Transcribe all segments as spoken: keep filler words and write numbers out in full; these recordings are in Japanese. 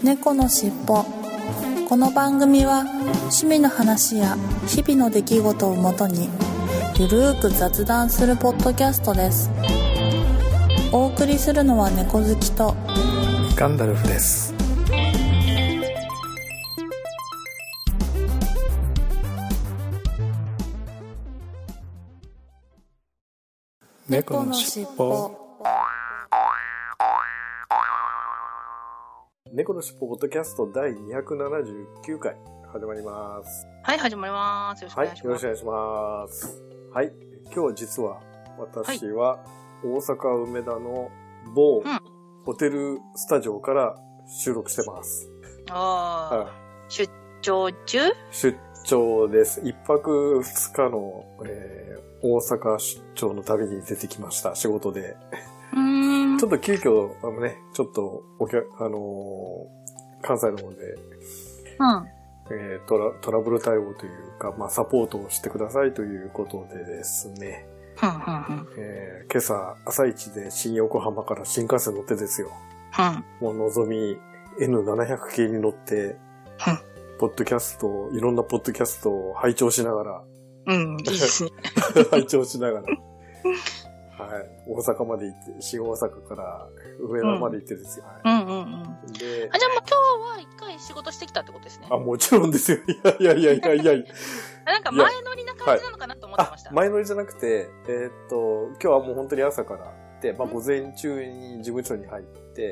猫のしっぽ。この番組は趣味の話や日々の出来事をもとにゆるーく雑談するポッドキャストです。お送りするのは猫好きとガンダルフです。猫のしっぽ。猫のしっぽポッドキャスト第にひゃくななじゅうきゅうかい始まります。 はい、始まります。よろしくお願いします。 はい、よろしくお願いします。はい、今日は実は私は大阪梅田の某ホテルスタジオから収録してます。 うん、ああ、はい、出張中？ 出張です。一泊二日の、えー、大阪出張の旅に出てきました。仕事で。 うーん、 ちょっと急遽、あのね、ちょっとお客、あのー、関西の方で、 うんえートラ、トラブル対応というか、まあ、サポートをしてくださいということでですね。 うんうんうんえー、今朝、朝一で新横浜から新幹線乗ってですよ。 うん、 もうのぞみ エヌななひゃく 系に乗って、 うん、 ポッドキャスト、いろんなポッドキャストを拝聴しながら、 うん、いいですね。 拝聴しながら、はい、大阪まで行って、新大阪から上野まで行ってですよ。 うん、はい、うんうんうん。 で、 あ、じゃあもう今日は一回仕事してきたってことですね。 あ、もちろんですよ。いやいやいやいやいや。 なんか前乗りな感じなのかなと思ってました。 はい、前乗りじゃなくて、えー、っと、今日はもう本当に朝からで、まあ午前中に事務所に入って、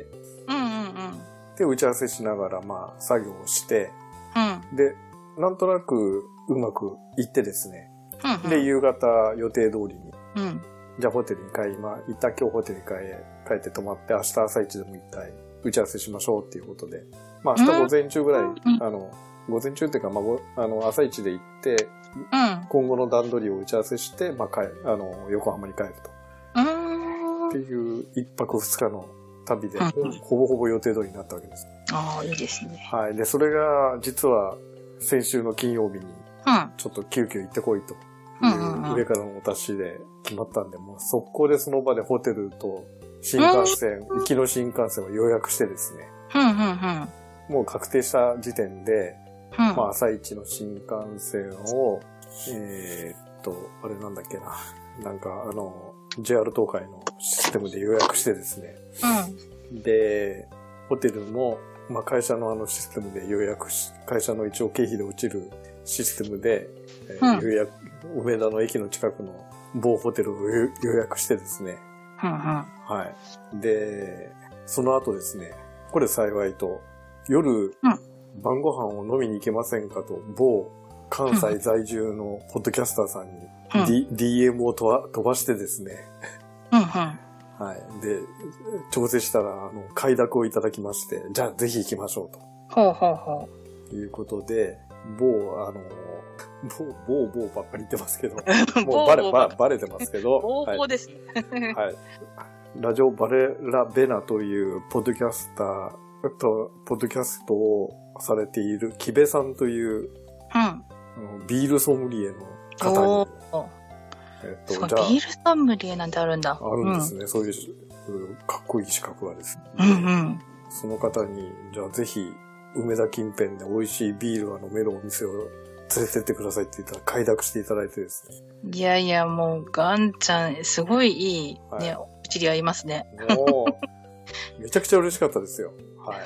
うんうんうん。 で、打ち合わせしながら、まあ作業をして、 うん。 で、なんとなくうまくいってですね。 うんうん、 で、夕方予定通りに。 うん。 じゃあホテルに帰りま、一旦今日ホテルに帰帰って泊まって、明日朝一でも一回打ち合わせしましょうっていうことで。まあ明日午前中ぐらい、うん、あの、午前中っていうか、まあ、あの、朝一で行って、 うん、 今後の段取りを打ち合わせして、まあ、帰、あの、横浜に帰ると。 うーん。 っていう一泊二日の旅で、 うん、 ほぼほぼ予定通りになったわけです。 ああ、いいですね。 はい。で、それが、実は、先週の金曜日に、ちょっと急遽行ってこいと。 うん、 上からのお達しで決まったんで、もう速攻でその場でホテルと新幹線、うん、行きの新幹線を予約してですね。 うんうんうん、 もう確定した時点で、 うん、 まあ朝一の新幹線を、えー、っと、あれなんだっけな。なんかあの、ジェイアール 東海のシステムで予約してですね。 うん、 で、ホテルも、まあ会社のあのシステムで予約し、会社の一応経費で落ちるシステムで、えーうん、 予約、梅田の駅の近くの某ホテルを予約してですね。 うんうん、 はい。で、その後ですね、これ幸いと、夜、うん、晩ご飯を飲みに行けませんかと、某関西在住のポッドキャスターさんに、 うん D、ディーエム を飛ば、飛ばしてですね。 うんうん、 はい。で、調整したら、あの、快諾をいただきまして、じゃあぜひ行きましょうと。 ほうほうほう。ということで、某、あの、某、某、某ばっかり言ってますけど、もうバレ、バレ、バレてますけど。 某某ですね。はい。ラジオバレラベナというポッドキャスターと、ポッドキャストをされている木部さんという、 うん、 ビールソムリエの方に、 えっと、じゃあビールソムリエなんてあるんだ。 あるんですね。うん、そういうかっこいい資格がですね。 うんうん、 その方に、じゃあぜひ、梅田近辺で美味しいビールが飲めるお店を連れてってくださいって言ったら快諾していただいてですね。 いやいや、もう、ガンちゃん、すごいいい、ね、はい、お知り合いますね。 もう、めちゃくちゃ嬉しかったですよ。はい。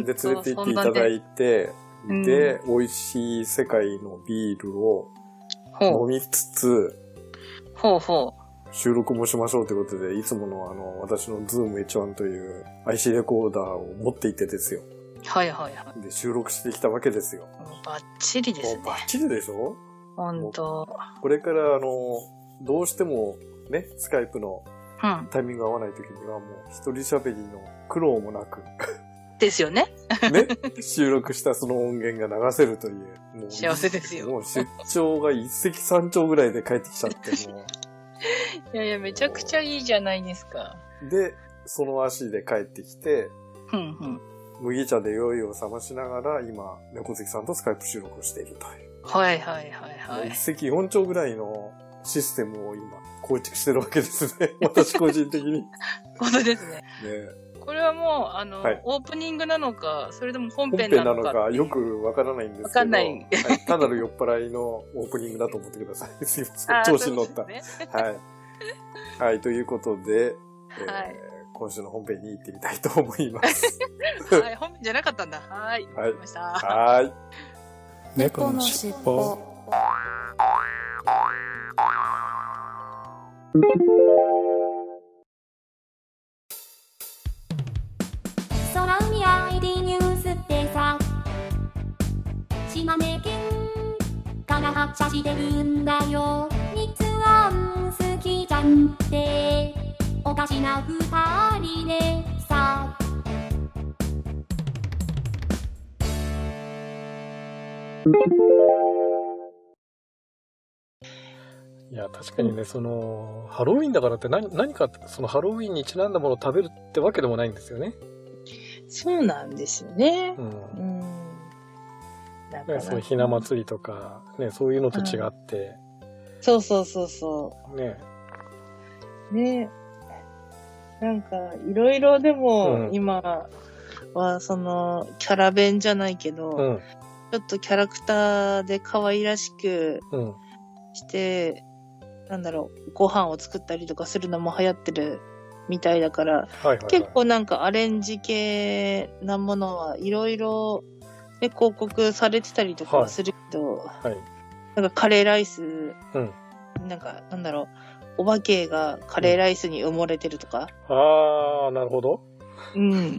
で、連れて行っていただいて、で、うん、美味しい世界のビールを飲みつつ、 ほうほう。 収録もしましょうということで、いつものあの、私の ズームエイチワン という アイシー レコーダーを持っていてですよ。 はいはいはい。 で、収録してきたわけですよ。 バッチリですね。 バッチリでしょ？ ほんと。 これからあの、どうしてもね、スカイプのタイミングが合わない時にはもう一人喋りの苦労もなく。 ですよね。 ね、収録したその音源が流せるという。 もう幸せですよ。 もう出張が一石三鳥ぐらいで帰ってきちゃってもう。 いやいや、めちゃくちゃいいじゃないですか。 で、その足で帰ってきて、 うんうん麦茶で酔いを覚ましながら、今、猫好きさんとスカイプ収録をしているという。 はいはいはいはい。 一石四鳥ぐらいのシステムを今、構築してるわけですね。私個人的に。 本当ですね。 ねここれはもう、あの、 はい、 オープニングなのか、それとも本編ななのか。 本編なのか、よくわからないんですけど。わかんない。はい、 単なる酔っ払いのオープニングだと思ってください。すいません。調子に乗った。ね、はい。はい、ということで、えーはい、今週の本編に行ってみたいと思います。 はい、本編じゃなかったんだ。はい。 はい。 わかりました。 はい。 猫のしっぽ。 空海 アイディー ニュースってさ、島根県から発車してるんだよ。日安好きじゃんっておかしな二人でさ。 いや、確かにね、その、ハロウィンだからって何、何か、そのハロウィンにちなんだものを食べるってわけでもないんですよね。 そうなんですよね。 うん。 うん、 なんかね、そういうひな祭りとか、ね、そういうのと違って。 うん、そうそうそうそう。 ね。 ね。なんか、いろいろでも、うん、今は、その、キャラ弁じゃないけど、うん、ちょっとキャラクターで可愛らしくして、うん、なんだろう、ご飯を作ったりとかするのも流行ってるみたいだから、はいはいはい、結構なんかアレンジ系なものはいろいろ広告されてたりとかするけど、はいはい、なんかカレーライス、うん、なんかなんだろう、お化けがカレーライスに埋もれてるとか、 うん、あー、なるほど。 うん、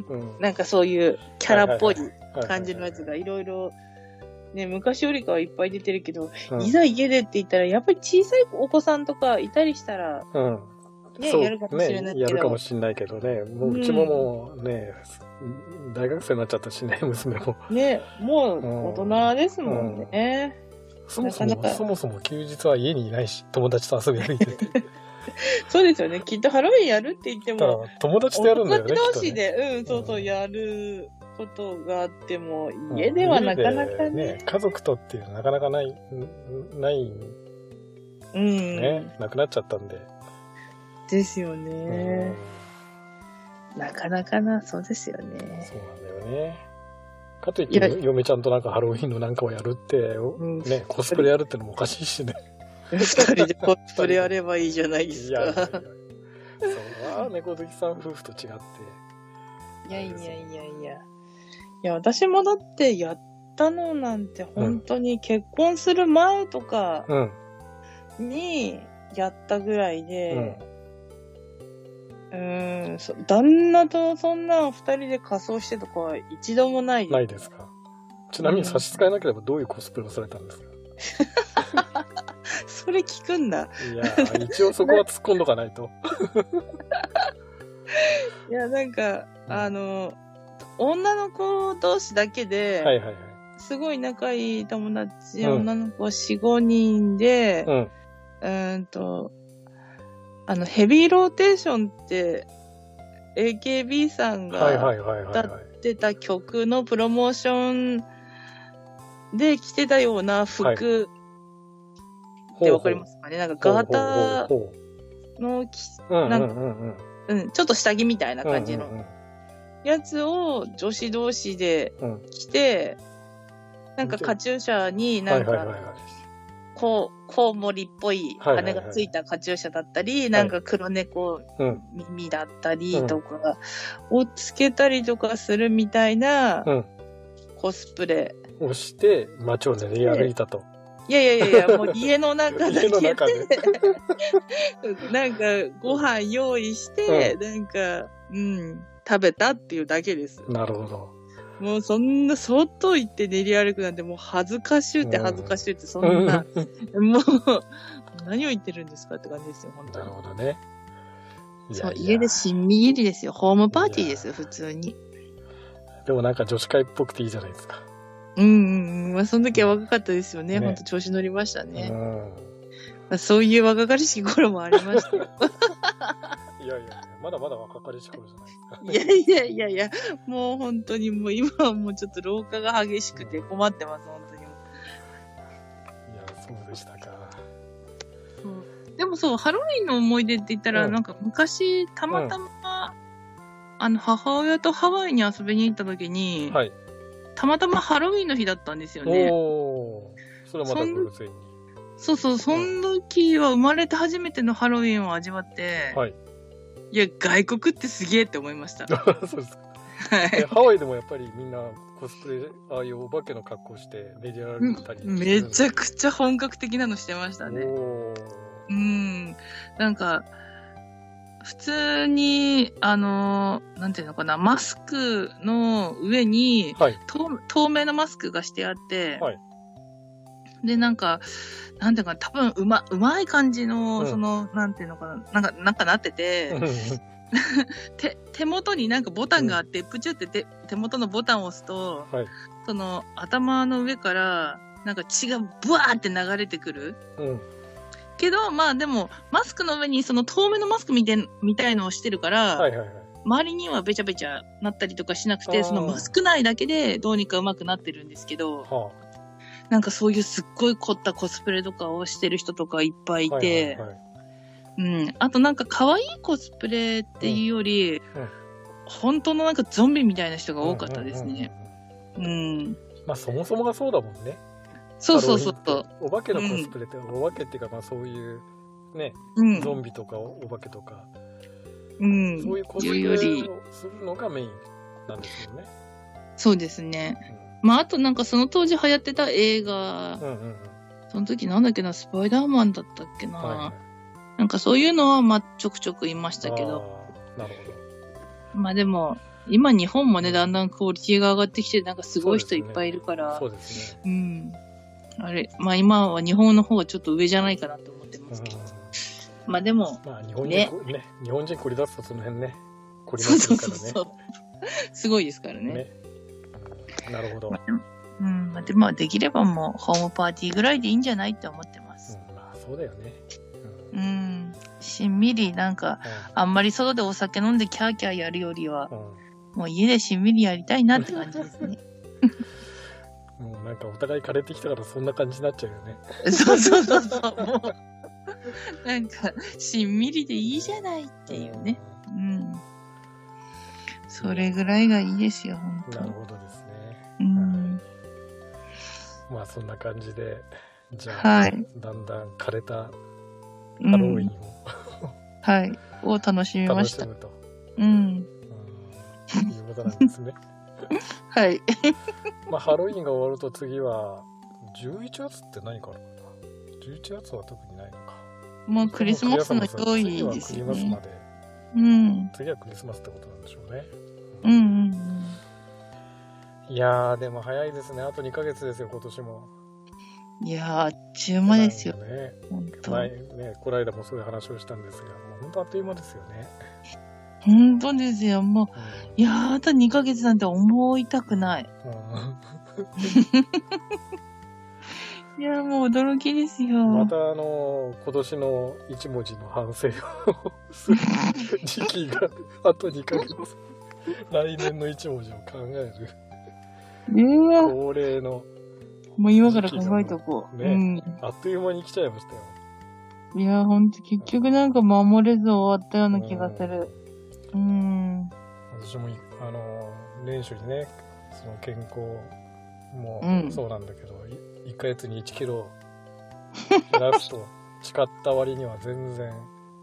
うん。なんかそういうキャラっぽい感じのやつがいろいろ、ね、昔よりかはいっぱい出てるけど、うん、いざ家でって言ったら、やっぱり小さいお子さんとかいたりしたら、うん、ね、やるかもしれないけど。 ね、やるかもしれないけどね。もううちももうね、うん、大学生になっちゃったしね、娘も。 ね、もう大人ですもんね。 うん、そもそも、なかなかそもそも休日は家にいないし、友達と遊び歩いてて。 そうですよね。きっとハロウィンやるって言っても、 友達とやるんだよね。 友達同士で、ね、うん、そうそう、やることがあっても、家ではなかなかね。ね、 家族とっていうのはなかなかない、ない、うん。ね、なくなっちゃったんで。 ですよね。なかなかな、そうですよね。そうなんだよね。かといって、嫁ちゃんとなんかハロウィンのなんかをやるって、うん、ね、コスプレやるってのもおかしいしね。 二人でコスプレやればいいじゃないですか。いやいやいや、 そうは猫好きさん夫婦と違って。 いやいやいやいや。いや、私もだってやったのなんて本当に結婚する前とかにやったぐらいで、うん、うーんそ旦那とそんな二人で仮装してとかは一度もないです。 ないですか。ちなみに差し支えなければどういうコスプレをされたんですか？ それ聞くんだ。 いや、一応そこは突っ込んどかないと。 いや、なんか、あの、女の子同士だけで、はいはいはい、すごい仲いい友達、うん、女の子よん、ごにんで、うん、うーんと、あの、ヘビーローテーションって、エーケービー さんが歌ってた曲のプロモーションで着てたような服、はいってわかりますかね？なんかガータのなんか、うん、ちょっと下着みたいな感じのやつを女子同士で着て、うん、なんかカチューシャになんかこうコウモリっぽい羽がついたカチューシャだったり、はいはいはい、なんか黒猫耳だったりとかをつけたりとかするみたいなコスプレをして街を練り歩いたと。 いやいやいや、もう家の中だけで、なんかご飯用意して、うん、なんか、うん、食べたっていうだけです。 なるほど。 もうそんな、外行って練り歩くなんてもう恥ずかしゅうって恥ずかしゅうってそんな、うん、もう、何を言ってるんですかって感じですよ、本当に。 なるほどね。 いやいやそう、家でしんみりりですよ。ホームパーティーですよ、普通に。 でもなんか女子会っぽくていいじゃないですか。 うんうんうん。まあ、その時は若かったですよね。ね、ほんと調子乗りましたね。うん、まあ、そういう若かりしき頃もありましたよ。 いやいや、まだまだ若かりし頃じゃないですか。いやいやいやいや、もう本当にもう今はもうちょっと老化が激しくて困ってます、うん、本当に。いや、 そうでしたか。 そう。でもそう、ハロウィンの思い出って言ったら、うん、なんか昔たまたま、うん、 あの、母親とハワイに遊びに行った時に、はい、たまたまハロウィンの日だったんですよね。 おー。それはまた偶然に。 そうそう、その時は生まれて初めてのハロウィンを味わって、はい。いや、外国ってすげえって思いました。 そうですか。はい。ハワイでもやっぱりみんなコスプレ、ああいうお化けの格好してメディア歩いたり、 うん、めちゃくちゃ本格的なのしてましたね。おー。うん。なんか、普通に、あの、なんていうのかな、マスクの上に、はい、透, 透明のマスクがしてあって、はい、で、なんか、なんていうか、多分うま、うまい感じの、うん、その、なんていうのかな、なんか、なんかなってて、手、手元になんかボタンがあって、うん、プチュって手、手元のボタンを押すと、はい、その、頭の上から、なんか血がブワーって流れてくる。うんけど、まあでも、マスクの上にその透明のマスクみたい、みたいのをしてるから、はいはいはい、周りにはべちゃべちゃなったりとかしなくて、そのマスク内だけでどうにか上手くなってるんですけど、はあ、なんかそういうすっごい凝ったコスプレとかをしてる人とかいっぱいいて、はいはいはい、うん。あとなんか可愛いコスプレっていうより、うんうん、本当のなんかゾンビみたいな人が多かったですね。うん、うんうんうん。 まあそもそもがそうだもんね。 そうそうそう。 お化けのコスプレって、うん、お化けっていうか、まあそういう、ね、うん、ゾンビとかお化けとか、うん、そういうコスプレをするのがメインなんですよね。 そうですね。うん、まああとなんかその当時流行ってた映画、うんうんうん、その時なんだっけな、スパイダーマンだったっけな。はいはい、なんかそういうのはまあちょくちょく言いましたけど。なるほど。まあでも、今日本もね、だんだんクオリティが上がってきて、なんかすごい人いっぱいいるから。 そうですね。 うん。あれ、まあ今は日本の方がちょっと上じゃないかなと思ってますけど。うん、まあでも、 まあ日本人ね、ね、日本人繰り出すとその辺ね、繰り出すからね。そうそうそう。 すごいですからね。ね、 うん、なるほど。 まあ、うん、まあでもできればもうホームパーティーぐらいでいいんじゃないって思ってます。 うん、まあそうだよね。 うん。うん、しんみりなんか、うん、あんまり外でお酒飲んでキャーキャーやるよりは、うん、もう家でしんみりやりたいなって感じですね。 もうなんかお互い枯れてきたからそんな感じになっちゃうよね。 そうそうそうそう。もうなんかしんみりでいいじゃないっていうね。うん。うん、それぐらいがいいですよ、本当。 なるほどですね。うん。まあそんな感じで、じゃあ、はい、だんだん枯れたハロウィンを、うん、 はい、を楽しみました。 楽しむと。 うん。うん、 いうことなんですね。 はい。 まあ、ハロウィンが終わると次は、じゅういちがつって何かあるかな ?じゅういち 月は特にないのか。 まあ、クリスマスの良いですよね。次はクリスマスまで。 うん。次はクリスマスってことなんでしょうね。 うん、うん、うん。 いやー、でも早いですね。あとにかげつですよ、今年も。 いやー、あっちゅう間ですよ。 ね。本当。前ね、この間もそういう話をしたんですが、もう本当あっという間ですよね。 本当ですよ。もう、うん、いやー、あとにかげつなんて思いたくない。うん、いやー、もう驚きですよ。 またあのー、今年の一文字の反省をする時期があとにかげつ。来年の一文字を考える。 うわ。 恒例の。 もう今から考えとこう。 ね、うん。あっという間に来ちゃいましたよ。 いやー、ほんと結局なんか守れず終わったような気がする。うん。 私も、あの、年初にね、その健康もそうなんだけど、うん、いっかげつにいちキロ減らすと誓った割には全然。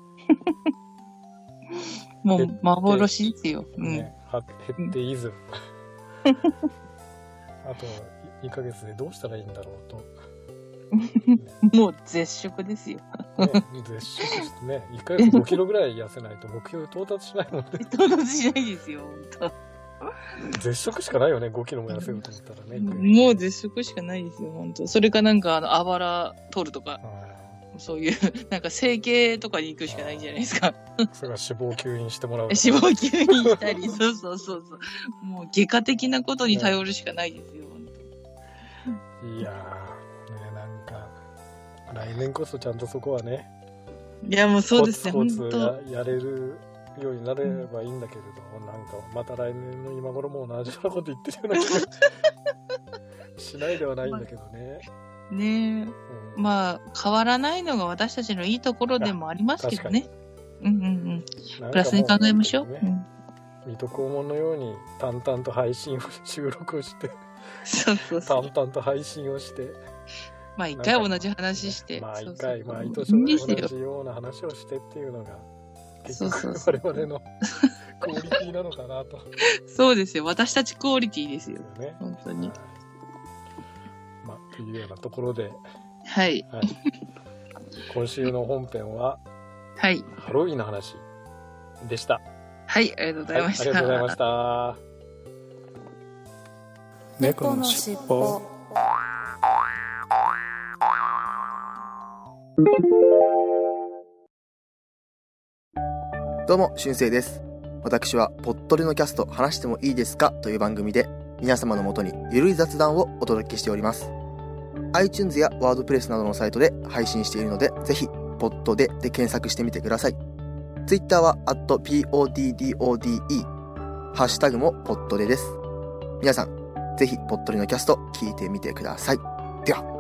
もう幻ですよ。ね、 うん、減っていず。あとにかげつでどうしたらいいんだろうと。 もう絶食ですよ。 ね、絶食してね、いっかげつごキロぐらい痩せないと目標到達しないもんね。 到達しないですよ、本当。絶食しかないよね、ごキロも痩せると思ったらね。 もう絶食しかないですよ、本当。それかなんか、あの、あばら取るとか、そういう、なんか整形とかに行くしかないんじゃないですか。 それは脂肪吸引してもらう。 脂肪吸引したり、そうそうそうそう。もう外科的なことに頼るしかないですよ、本当。いやー、ね、なんか、来年こそちゃんとそこはね。 いや、もうそうですね、 コツコツ や, やれるようになればいいんだけれど、うん、なんか、また来年の今頃も同じようなこと言ってるような気がしないではないんだけどね。 ねえ、うん、まあ変わらないのが私たちのいいところでもありますけどね。うんうんうん。プラスに考えましょう。ね、 水戸黄門のように淡々と配信を収録をしてそうそうそう淡々と配信をしてまあ一回同じ話してまあ一回毎年同じような話をしてっていうのが結局我々のクオリティなのかなとそうですよ、私たちクオリティですよね、本当に、はい、 まあというようなところではい、 はい、今週の本編ははいハロウィンの話でした。 はい、ありがとうございました、 はい、ありがとうございました。 猫のしっぽ。 どうも、しゅんせいです。私はぽっとりのキャスト話してもいいですかという番組で皆様のもとにゆるい雑談をお届けしております。 iTunes やワードプレスなどのサイトで配信しているので、ぜひポッドでで検索してみてください。 Twitter は アット ピーオーディーディーオーディーイー ハッシュタグもポッドでです。皆さんぜひぽっとりのキャスト聞いてみてください。では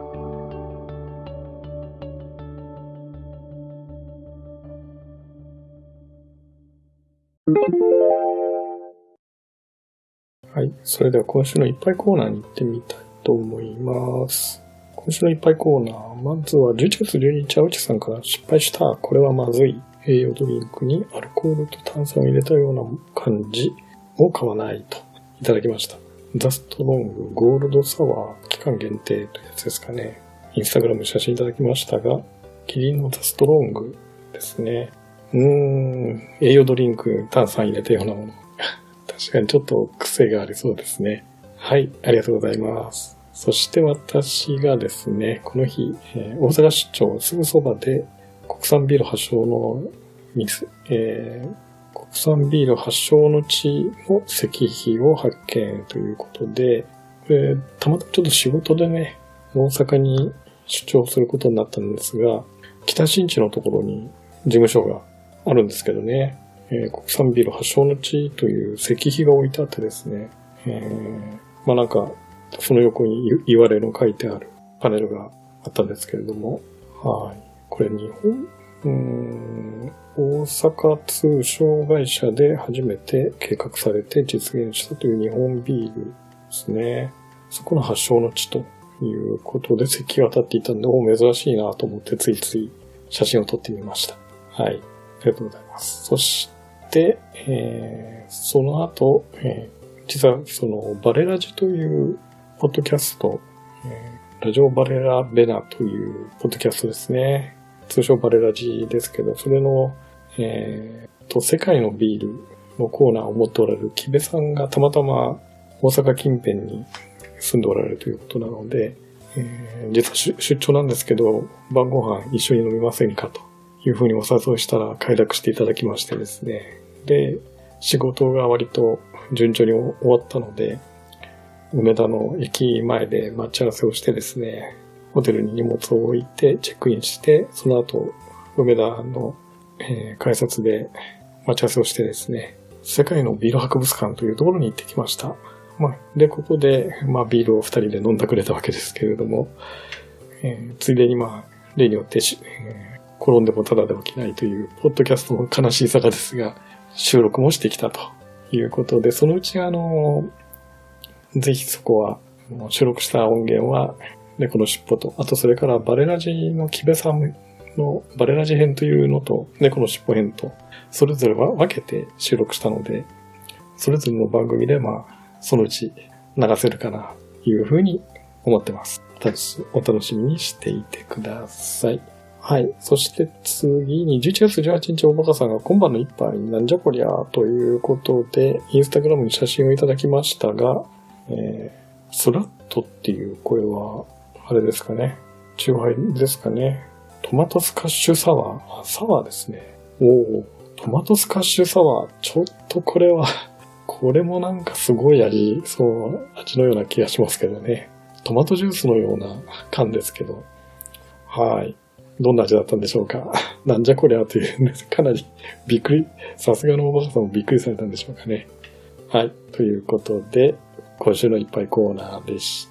はい。それでは今週のいっぱいコーナーに行ってみたいと思います。今週のいっぱいコーナー。まずはじゅういちがつじゅうににち、青地さんから失敗した。これはまずい。栄養ドリンクにアルコールと炭酸を入れたような感じを買わないといただきました。ザストロングゴールドサワー期間限定というやつですかね。インスタグラム写真いただきましたが、キリンのザストロングですね。うーん、栄養ドリンク炭酸入れたようなもの。確かにちょっと癖がありそうですね。はい、ありがとうございます。そして私がですね、この日、えー、大阪出張すぐそばで国産ビール発祥の店、えー、国産ビール発祥の地の石碑を発見ということで、これたまたまちょっと仕事でね、大阪に出張することになったんですが、北新地のところに事務所があるんですけどね、えー、国産ビール発祥の地という石碑が置いてあってですね、えー、まあなんかその横に言われの書いてあるパネルがあったんですけれども、はい、これ日本うーん大阪通商会社で初めて計画されて実現したという日本ビールですね。そこの発祥の地ということで石碑が立っていたんで、お珍しいなと思ってついつい写真を撮ってみました。はい、ありがとうございます。そしてえー、その後、えー、実はそのバレラジというポッドキャスト、えー、ラジオバレラベナというポッドキャストですね。通称バレラジですけど、それの、えー、と世界のビールのコーナーを持っておられる木部さんがたまたま大阪近辺に住んでおられるということなので、えー、実は出張なんですけど、晩ご飯一緒に飲みませんかというふうにお誘いしたら快諾していただきましてですね。で、仕事が割と順調に終わったので、梅田の駅前で待ち合わせをしてですね、ホテルに荷物を置いてチェックインして、その後、梅田の、えー、改札で待ち合わせをしてですね、世界のビール博物館というところに行ってきました。まあ、で、ここで、まあ、ビールを二人で飲んだくれたわけですけれども、えー、ついでにまあ、例によってし、えー、転んでもただで起きないという、ポッドキャストの悲しい坂ですが、収録もしてきたということで、そのうちあの、ぜひそこは、収録した音源は、猫のしっぽと、あとそれからバレラジの木部さんのバレラジ編というのと、猫のしっぽ編と、それぞれは分けて収録したので、それぞれの番組でまあ、そのうち流せるかな、というふうに思ってます。お楽しみにしていてください。はい。そして次にじゅういちがつじゅうはちにちおばかさんが今晩の一杯なんじゃこりゃということで、インスタグラムに写真をいただきましたが、えー、スラットっていうこれは、あれですかね。チューハイですかね。トマトスカッシュサワー。あ、サワーですね。おー、トマトスカッシュサワー。ちょっとこれは、これもなんかすごいありそう味のような気がしますけどね。トマトジュースのような感ですけど。はい。どんな味だったんでしょうか。なんじゃこりゃという、かなりびっくり、さすがのおばかさんもびっくりされたんでしょうかね。はい。ということで、今週のいっぱいコーナーでした。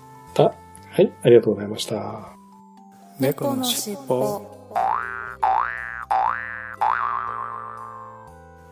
はい。ありがとうございました。 猫のしっぽ。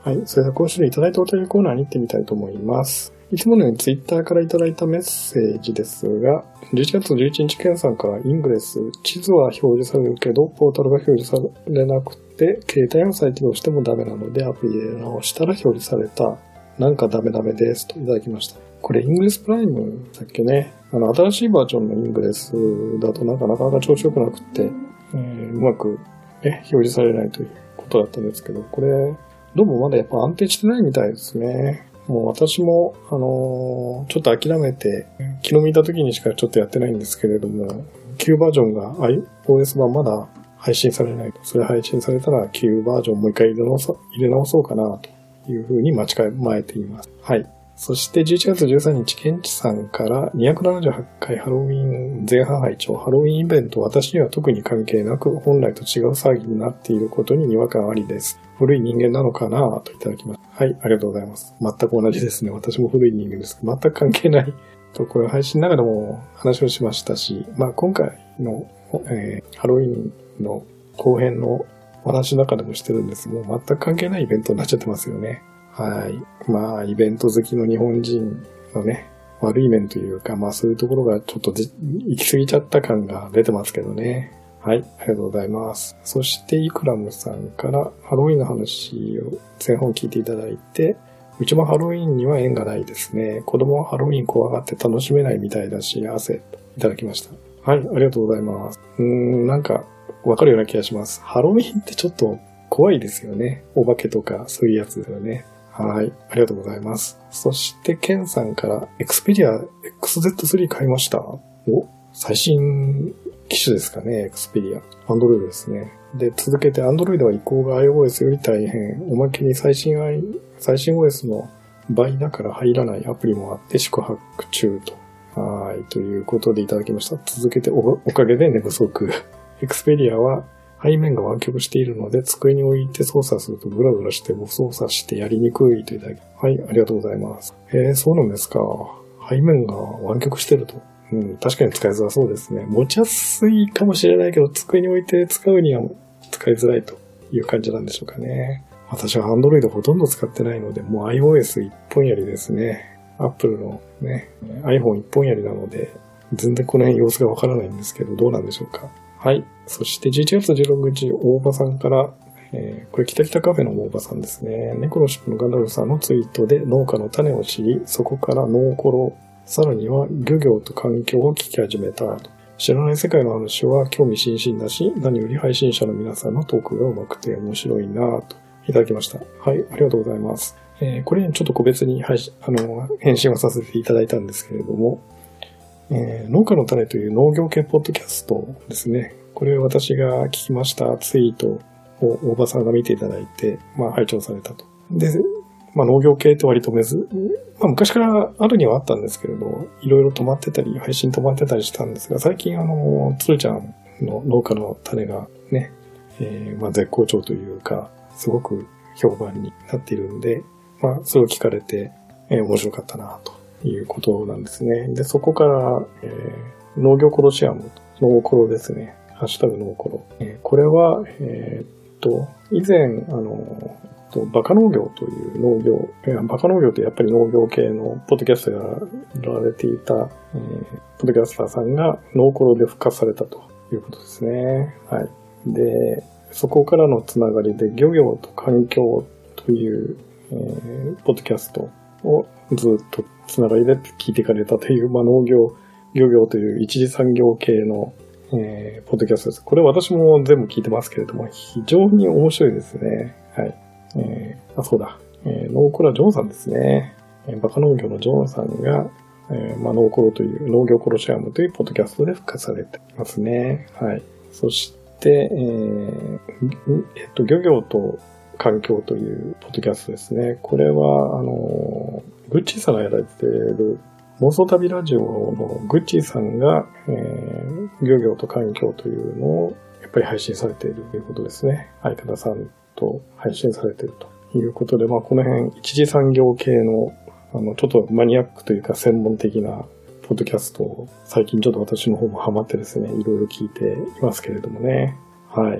はい。それでは今週のいただいたお便りコーナーに行ってみたいと思います。いつものようにツイッターからいただいたメッセージですが、じゅういちがつじゅういちにち、ケンさんからイングレス、地図は表示されるけど、ポータルが表示されなくて、携帯を再起動してもダメなので、アプリで直したら表示された。なんかダメダメですといただきました。これイングレスプライムだっけね。あの、新しいバージョンのイングレスだとなんかなかなか調子良くなくて、えー、うまく、ね、表示されないということだったんですけど、これ、どうもまだやっぱ安定してないみたいですね。もう私も、あのー、ちょっと諦めて、昨日見た時にしかちょっとやってないんですけれども、旧バージョンが iOS 版まだ配信されないと。それ配信されたら旧バージョンもう一回入れ直そう、入れ直そうかなというふうに待ち構えています。はい。そしてじゅういちがつじゅうさんにち、ケンチさんからにひゃくななじゅうはちかいハロウィン前半拝聴、ハロウィンイベント、私には特に関係なく本来と違う騒ぎになっていることに違和感ありです。古い人間なのかなといただきました。はい、ありがとうございます。全く同じですね。私も古い人間です。全く関係ないと、これ配信の中でも話をしましたし、まあ今回の、えー、ハロウィンの後編のお話の中でもしてるんですが、もう全く関係ないイベントになっちゃってますよね。はい。まあ、イベント好きの日本人のね、悪い面というか、まあそういうところがちょっと行き過ぎちゃった感が出てますけどね。はい、ありがとうございます。そして、イクラムさんからハロウィンの話を前半聞いていただいて、うちもハロウィンには縁がないですね。子供はハロウィン怖がって楽しめないみたいだし、汗、いただきました。はい、ありがとうございます。うーん、なんか、わかるような気がします。ハロウィンってちょっと怖いですよね。お化けとか、そういうやつですよね。はい。ありがとうございます。そして、ケンさんから、Xperia エックスゼットスリー 買いました。お、最新機種ですかね、Xperia。Android ですね。で、続けて Android は移行が iOS より大変。おまけに最新 i、最新 オーエス の倍だから入らないアプリもあって宿泊中と。はい。ということでいただきました。続けて お, おかげで寝不足。Xperia は背面が湾曲しているので、机に置いて操作するとブラブラしても操作してやりにくいといただき、はい、ありがとうございます。えー、そうなんですか。背面が湾曲してると。うん、確かに使いづらそうですね。持ちやすいかもしれないけど、机に置いて使うには使いづらいという感じなんでしょうかね。私は Android ほとんど使ってないので、もう iOS 一本やりですね。Apple のね、iPhone 一本やりなので、全然この辺様子がわからないんですけど、どうなんでしょうか。はい。そしてじゅういちがつじゅうろくにち、大場さんから、えー、これ、北北カフェの大場さんですね。猫のシップのガンダルフさんのツイートで農家の種を知り、そこから農コロ、さらには漁業と環境を聞き始めた。知らない世界の話は興味津々だし、何より配信者の皆さんのトークが上手くて面白いなぁといただきました。はい、ありがとうございます。えー、これにちょっと個別に配信、あの、返信をさせていただいたんですけれども、えー、農家の種という農業系ポッドキャストですね。これ私が聞きましたツイートを大場さんが見ていただいて、まあ拝聴されたと。で、まあ農業系って割とめず、まあ昔からあるにはあったんですけれど、いろいろ止まってたり、配信止まってたりしたんですが、最近あの、つるちゃんの農家の種がね、えー、まあ絶好調というか、すごく評判になっているんで、まあそれを聞かれて、えー、面白かったなということなんですね。で、そこから、えー、農業コロシアム、農コロですね。ハッシュタグ農コロ。えー、これは、えー、っと、以前、あの、バカ農業という農業、えー、バカ農業ってやっぱり農業系のポッドキャストやられていた、えー、ポッドキャスターさんが農コロで復活されたということですね。はい。で、そこからのつながりで漁業と環境という、えー、ポッドキャストをずっとつながりで聞いていかれたという、まあ、農業、漁業という一次産業系の、えー、ポッドキャストです。これ私も全部聞いてますけれども、非常に面白いですね。はい。えー、あ、そうだ。えー、ノーコラジョンさんですね。えー、バカ農業のジョンさんが、えー、まあ、ノーコロという、農業コロシアムというポッドキャストで復活されていますね。はい。そして、えー、えっと、漁業と環境というポッドキャストですね。これは、あの、グッチーさんがやられている妄想旅ラジオのグッチーさんが、えー、漁業と環境というのをやっぱり配信されているということですね。相方さんと配信されているということで、まあこの辺一次産業系のあのちょっとマニアックというか専門的なポッドキャストを最近ちょっと私の方もハマってですね、いろいろ聞いていますけれどもね。はい。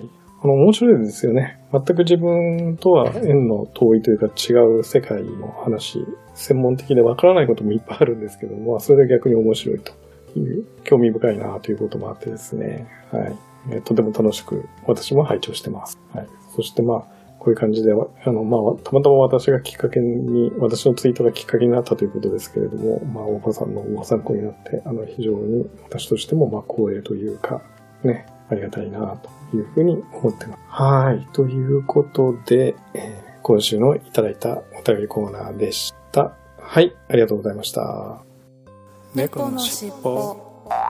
あの、面白いですよね。全く自分とは縁の遠いというか違う世界の話、専門的でわからないこともいっぱいあるんですけども、それが逆に面白いという、興味深いなということもあってですね。はい。えとても楽しく私も拝聴してます。はい。そしてまあ、こういう感じで、あの、まあ、たまたま私がきっかけに、私のツイートがきっかけになったということですけれども、まあ、大場さんのご参考になって、あの、非常に私としても、まあ、光栄というか、ね、ありがたいなというふうに思ってます。はい。ということで、えー、今週のいただいたお便りコーナーでした。はい。ありがとうございました。 猫のしっぽ。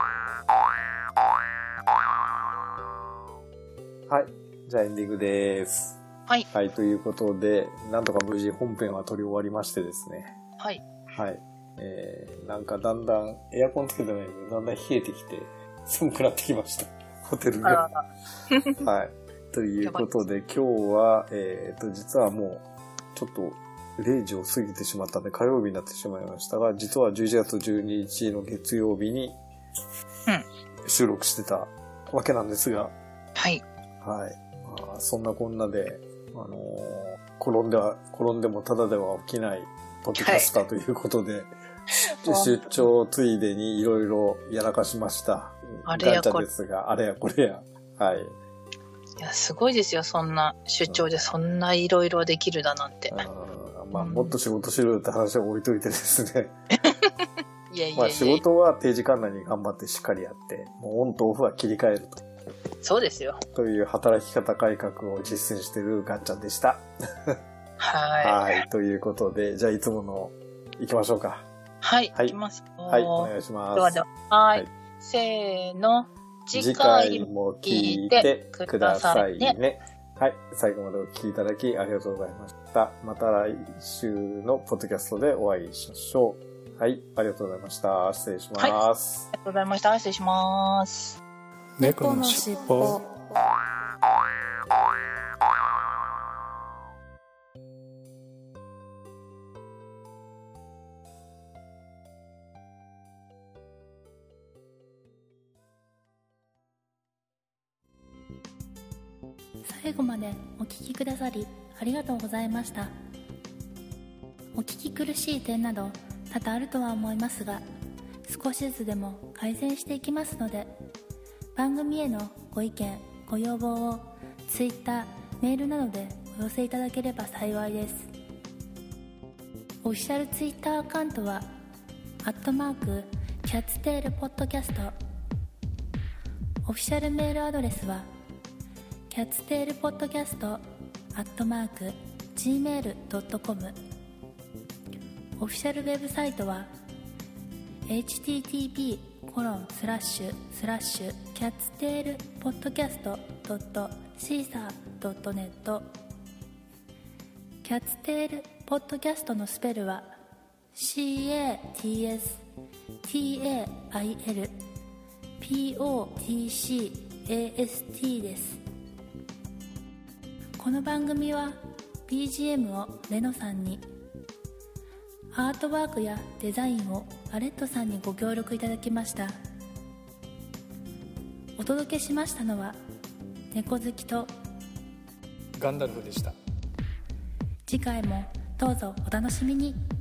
はい。じゃあエンディングです。 はい。 はい。ということで、なんとか無事本編は撮り終わりましてですね。 はい。 はい。えー、なんかだんだん、エアコンつけてないので、だんだん冷えてきて、寒くなってきました。ホテルが。はい。ということで、今日は、えっと、実はもう、ちょっと、れいじを過ぎてしまったので、火曜日になってしまいましたが、実はじゅういちがつじゅうににちの月曜日に、収録してたわけなんですが、 はい。 はい。まあ、そんなこんなで、あのー、転んでは、転んでもただでは起きない、ポッドキャスターということで、はい、出張ついでにいろいろやらかしました。 あれやこれ。 ガチャですが、あれやこれや。はい。 いや、すごいですよ、そんな、出張でそんないろいろできるだなんて。 うん、まあ、もっと仕事しろよって話は置いといてですね。 いやいやいや。 まあ、仕事は定時間内に頑張ってしっかりやって、もうオンとオフは切り替えると。 そうですよ。 という働き方改革を実践しているガッチャでした。 はい。 はい。ということで、じゃあいつもの行きましょうか。 はい。はい。行きます。 はい。お願いします。 ではでは。はい。はい、せーの。 次回も聞いてくださいね。ねはい。最後までお聞きいただきありがとうございました。また来週のポッドキャストでお会いしましょう。はい。ありがとうございました。失礼します。はい、ありがとうございました。失礼します。 猫のしっぽ。最後までお聞きくださりありがとうございました。お聞き苦しい点など多々あるとは思いますが、少しずつでも改善していきますので、番組へのご意見ご要望を Twitter、メールなどでお寄せいただければ幸いです。オフィシャル Twitter アカウントはアットマークキャッツテールポッドキャスト。オフィシャルメールアドレスはキャッツテールポッドキャストアットマーク ジーメールドットコム。 オフィシャルウェブサイトは エイチティーティーピーコロンスラッシュスラッシュキャッツテールポッドキャストドットシーサードットネット。キャッツテールポッドキャストのスペルは シーエーティーエスティーエーアイエルピーオーティーシーエーエスティー です。この番組は ビージーエム をレノさんに、アートワークやデザインをアレットさんにご協力いただきました。お届けしましたのは猫好きとガンダルフでした。 次回もどうぞお楽しみに。